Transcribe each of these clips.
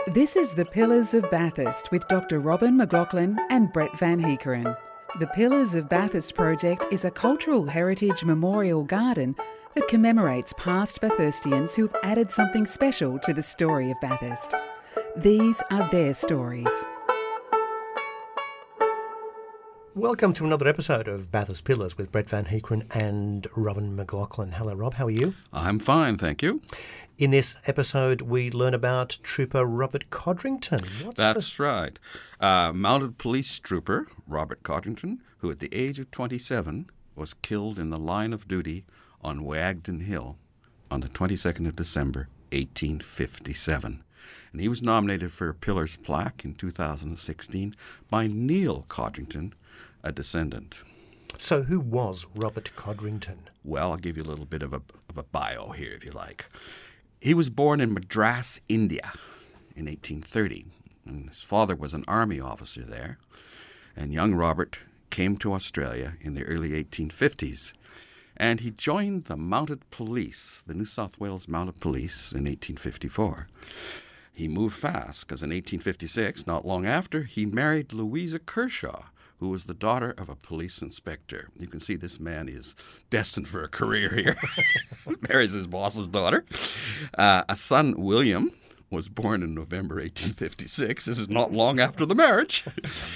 This is The Pillars of Bathurst with Dr. Robin McLaughlin and Brett Van Heekeren. The Pillars of Bathurst project is a cultural heritage memorial garden that commemorates past Bathurstians who've added something special to the story of Bathurst. These are their stories. Welcome to another episode of Bathurst Pillars with Brett Van Heekeren and Robin McLaughlin. Hello, Rob. How are you? I'm fine, thank you. In this episode, we learn about Trooper Robert Codrington. That's right. Mounted police trooper Robert Codrington, who at the age of 27 was killed in the line of duty on Wagden Hill on the 22nd of December, 1857. And he was nominated for a Pillars plaque in 2016 by Neil Codrington, a descendant. So who was Robert Codrington? Well, I'll give you a little bit of a bio here, if you like. He was born in Madras, India in 1830, and his father was an army officer there. And young Robert came to Australia in the early 1850s, and he joined the Mounted Police, the New South Wales Mounted Police, in 1854. He moved fast because in 1856, not long after, he married Louisa Kershaw, who was the daughter of a police inspector. You can see this man is destined for a career here. Marries his boss's daughter. A son, William, was born in November 1856. This is not long after the marriage.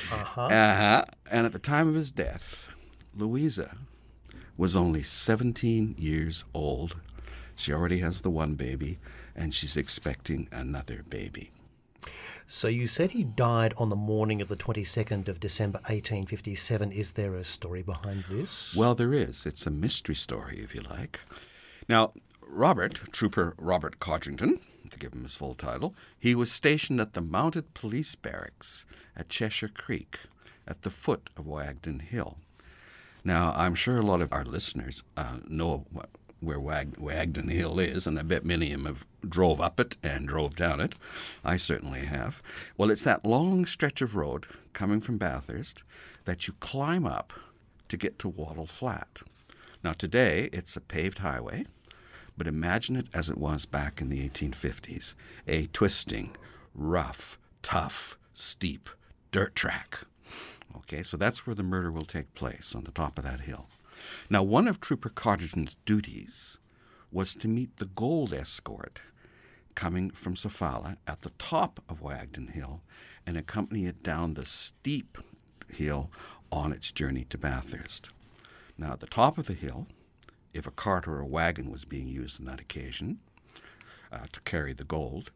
And at the time of his death, Louisa was only 17 years old. She already has the one baby, and she's expecting another baby. So you said he died on the morning of the 22nd of December 1857. Is there a story behind this? Well, there is. It's a mystery story, if you like. Now, Trooper Robert Codrington, to give him his full title, he was stationed at the Mounted Police Barracks at Cheshire Creek at the foot of Wagden Hill. Now, I'm sure a lot of our listeners know where Wagden Hill is, and I bet many of them have drove up it and drove down it. I certainly have. Well, it's that long stretch of road coming from Bathurst that you climb up to get to Wattle Flat. Now, today, it's a paved highway, but imagine it as it was back in the 1850s, a twisting, rough, tough, steep dirt track. Okay, so that's where the murder will take place, on the top of that hill. Now, one of Trooper Codrington's duties was to meet the gold escort coming from Sofala at the top of Wagden Hill and accompany it down the steep hill on its journey to Bathurst. Now, at the top of the hill, if a cart or a wagon was being used on that occasion to carry the gold,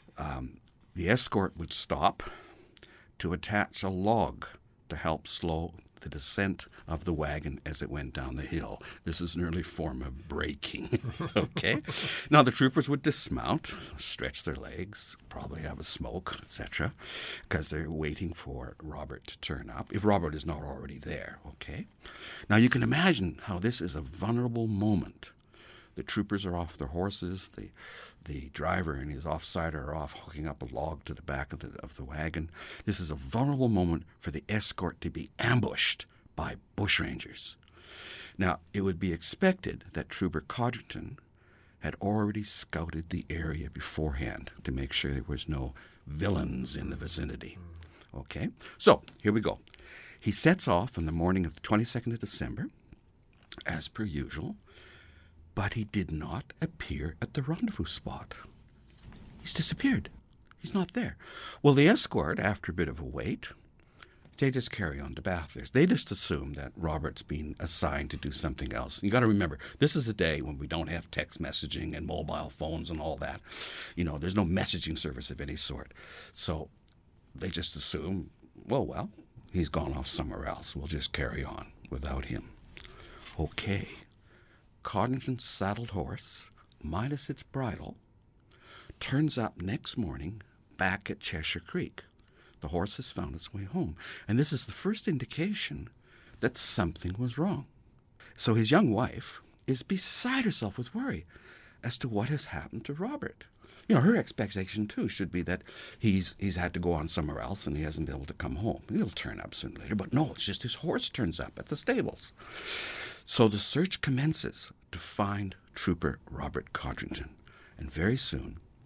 the escort would stop to attach a log to help slow the descent of the wagon as it went down the hill. This is an early form of braking. Okay? Now, the troopers would dismount, stretch their legs, probably have a smoke, etc., because they're waiting for Robert to turn up, if Robert is not already there. Okay? Now, you can imagine how this is a vulnerable moment. The troopers are off their horses. The driver and his offsider are off hooking up a log to the back of the wagon. This is a vulnerable moment for the escort to be ambushed by bushrangers. Now, it would be expected that Trooper Codrington had already scouted the area beforehand to make sure there was no villains in the vicinity. Okay? So, here we go. He sets off on the morning of the 22nd of December, as per usual, but he did not appear at the rendezvous spot. He's disappeared. He's not there. Well, the escort, after a bit of a wait, they just carry on to Bathurst. They just assume that Robert's been assigned to do something else. You got to remember, this is a day when we don't have text messaging and mobile phones and all that. You know, there's no messaging service of any sort. So they just assume, well, he's gone off somewhere else. We'll just carry on without him. Okay. Codrington's saddled horse, minus its bridle, turns up next morning back at Cheshire Creek. The horse has found its way home, and this is the first indication that something was wrong. So his young wife is beside herself with worry as to what has happened to Robert. You know, her expectation, too, should be that he's had to go on somewhere else and he hasn't been able to come home. He'll turn up sooner or later, but no, it's just his horse turns up at the stables. So the search commences to find Trooper Robert Codrington, and very soon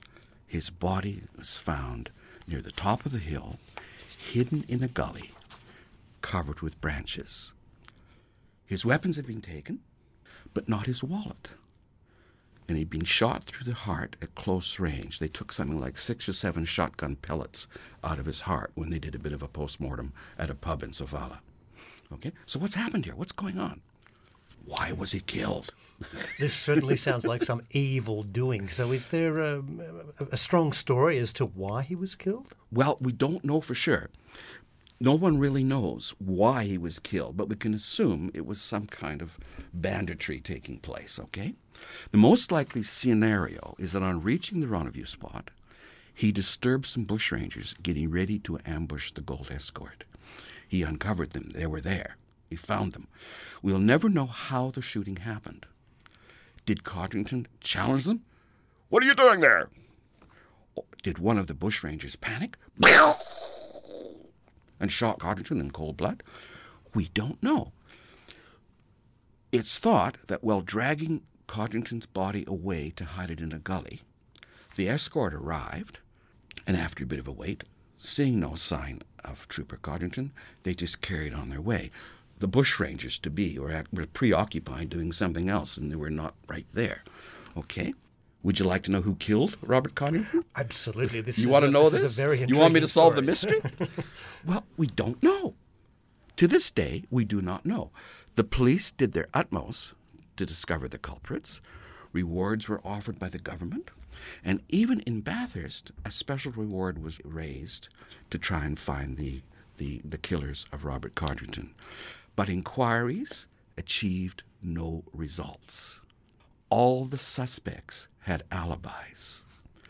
his body was found near the top of the hill, hidden in a gully, covered with branches. His weapons had been taken, but not his wallet. And he'd been shot through the heart at close range. They took something like 6 or 7 shotgun pellets out of his heart when they did a bit of a postmortem at a pub in Sofala. Okay, so what's happened here? What's going on? Why was he killed? This certainly sounds like some evil doing. So is there a strong story as to why he was killed? Well, we don't know for sure. No one really knows why he was killed, but we can assume it was some kind of banditry taking place, okay? The most likely scenario is that on reaching the rendezvous spot, he disturbed some bushrangers getting ready to ambush the gold escort. He uncovered them. They were there. He found them. We'll never know how the shooting happened. Did Codrington challenge them? What are you doing there? Did one of the bushrangers panic and shot Codrington in cold blood? We don't know. It's thought that while dragging Codrington's body away to hide it in a gully, the escort arrived, and after a bit of a wait, seeing no sign of Trooper Codrington, they just carried on their way. The bushrangers were preoccupied doing something else, and they were not right there. Okay? Would you like to know who killed Robert Codrington? Absolutely. You want to know this? Is a very you want me to solve story. the mystery? Well, we don't know. To this day, we do not know. The police did their utmost to discover the culprits. Rewards were offered by the government. And even in Bathurst, a special reward was raised to try and find the killers of Robert Codrington. But inquiries achieved no results. All the suspects had alibis,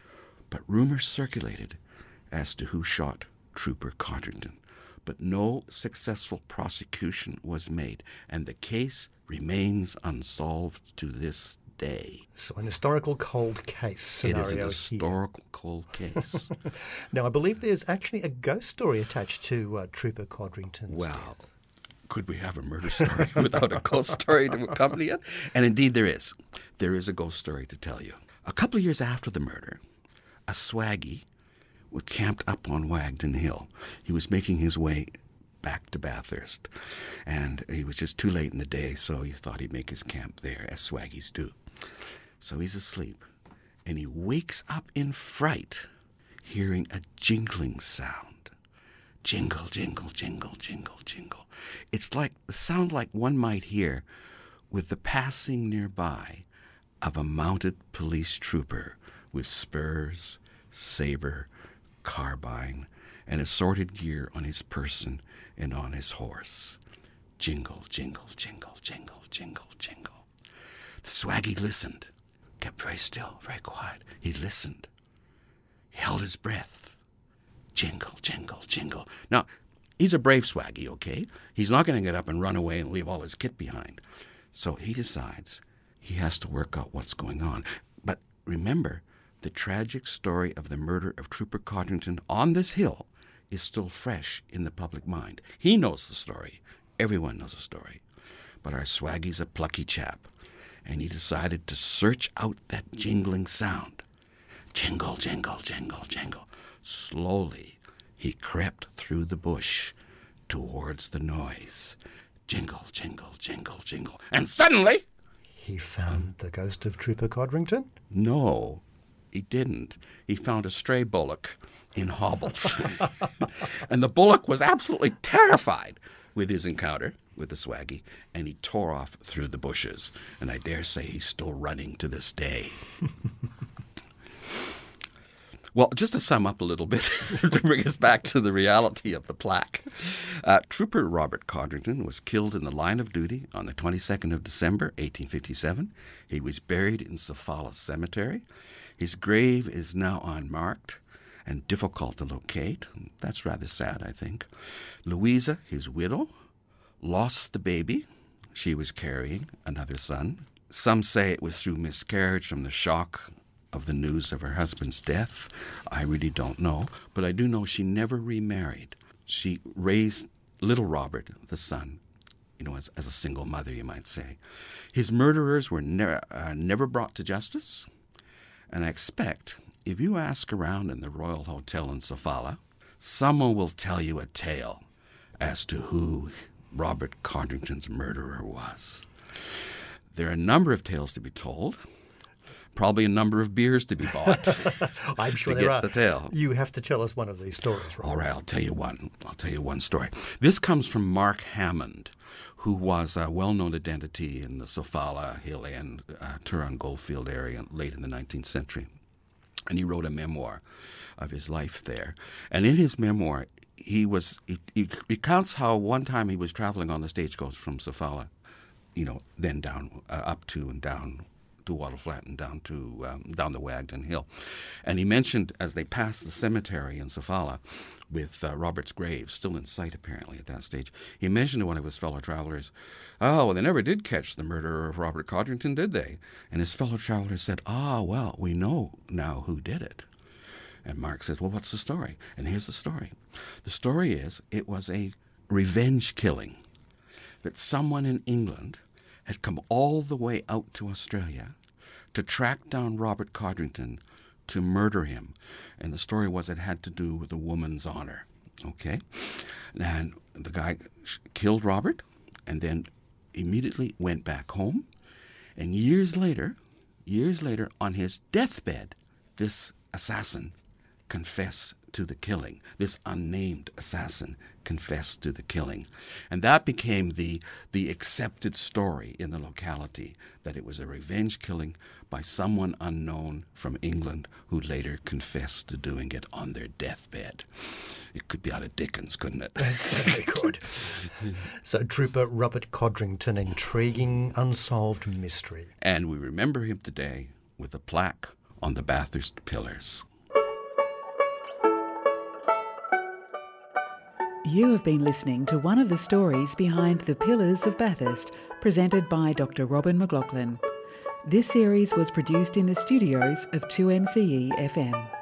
but rumors circulated as to who shot Trooper Codrington. But no successful prosecution was made, and the case remains unsolved to this day. So an historical cold case scenario. It is an historical cold case. Now, I believe there's actually a ghost story attached to Trooper Codrington's death. Could we have a murder story without a ghost story to accompany it? And indeed there is. There is a ghost story to tell you. A couple of years after the murder, a swaggy was camped up on Wagton Hill. He was making his way back to Bathurst, and he was just too late in the day, so he thought he'd make his camp there, as swaggies do. So he's asleep, and he wakes up in fright, hearing a jingling sound. Jingle, jingle, jingle, jingle, jingle. It's like the sound like one might hear with the passing nearby of a mounted police trooper with spurs, saber, carbine, and assorted gear on his person and on his horse. Jingle, jingle, jingle, jingle, jingle, jingle. The swaggy listened, kept very still, very quiet. He listened. He held his breath. Jingle, jingle, jingle. Now, he's a brave swaggy, okay? He's not going to get up and run away and leave all his kit behind. So he decides he has to work out what's going on. But remember, the tragic story of the murder of Trooper Codrington on this hill is still fresh in the public mind. He knows the story. Everyone knows the story. But our swaggy's a plucky chap, and he decided to search out that jingling sound. Jingle, jingle, jingle, jingle. Slowly, he crept through the bush towards the noise. Jingle, jingle, jingle, jingle. And suddenly... He found the ghost of Trooper Codrington? No, he didn't. He found a stray bullock in hobbles. And the bullock was absolutely terrified with his encounter with the swaggy, and he tore off through the bushes. And I dare say he's still running to this day. Well, just to sum up a little bit, to bring us back to the reality of the plaque, Trooper Robert Codrington was killed in the line of duty on the 22nd of December, 1857. He was buried in Sofala Cemetery. His grave is now unmarked and difficult to locate. That's rather sad, I think. Louisa, his widow, lost the baby. She was carrying another son. Some say it was through miscarriage from the shock of the news of her husband's death. I really don't know, but I do know she never remarried. She raised little Robert, the son, as a single mother, you might say. His murderers were never brought to justice, and I expect if you ask around in the Royal Hotel in Sofala, someone will tell you a tale as to who Robert Codrington's murderer was. There are a number of tales to be told, probably a number of beers to be bought. I'm sure to there get are. the tale. You have to tell us one of these stories, Robert. All right, I'll tell you one. I'll tell you one story. This comes from Mark Hammond, who was a well-known identity in the Sofala, Hill End, Turon Goldfield area late in the 19th century. And he wrote a memoir of his life there. And in his memoir, he recounts how one time he was traveling on the stagecoach from Sofala, then down up to and down to Wattle Flat and down the Wagton Hill. And he mentioned, as they passed the cemetery in Sofala with Robert's grave still in sight apparently at that stage, he mentioned to one of his fellow travelers, "Oh, well, they never did catch the murderer of Robert Codrington, did they?" And his fellow traveler said, well, we know now who did it." And Mark says, "Well, what's the story?" And here's the story. The story is, it was a revenge killing, that someone in England had come all the way out to Australia to track down Robert Codrington to murder him. And the story was it had to do with a woman's honor. Okay? And the guy killed Robert and then immediately went back home. And years later, on his deathbed, this assassin confessed to the killing. This unnamed assassin confessed to the killing. And that became the accepted story in the locality, that it was a revenge killing by someone unknown from England who later confessed to doing it on their deathbed. It could be out of Dickens, couldn't it? It certainly could. So Trooper Robert Codrington, intriguing, unsolved mystery. And we remember him today with a plaque on the Bathurst pillars. You have been listening to one of the stories behind The Pillars of Bathurst, presented by Dr. Robin McLaughlin. This series was produced in the studios of 2MCE FM.